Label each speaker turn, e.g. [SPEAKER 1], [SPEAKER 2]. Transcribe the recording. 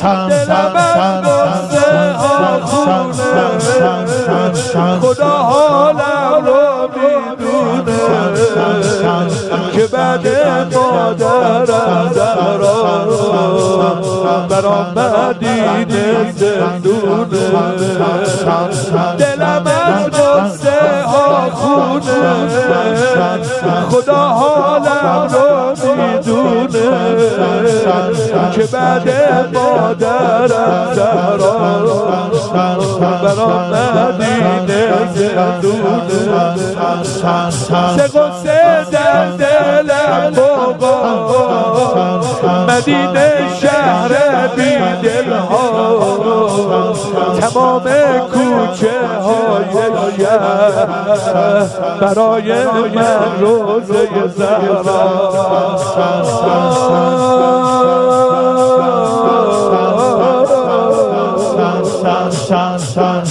[SPEAKER 1] دلم از غصه ها خونه خدا حالم رو میدونه که بعد مادرم زهرا برام مدینه زندونه دلم از غصه ها خونه خدا حالم رو میدونه که بعد مادرم زهرا برام مدینه زندونه چه غصه در دلم بابا مدینه شهر بی دلها تمام کوچه های شهر برای من روزه زهرا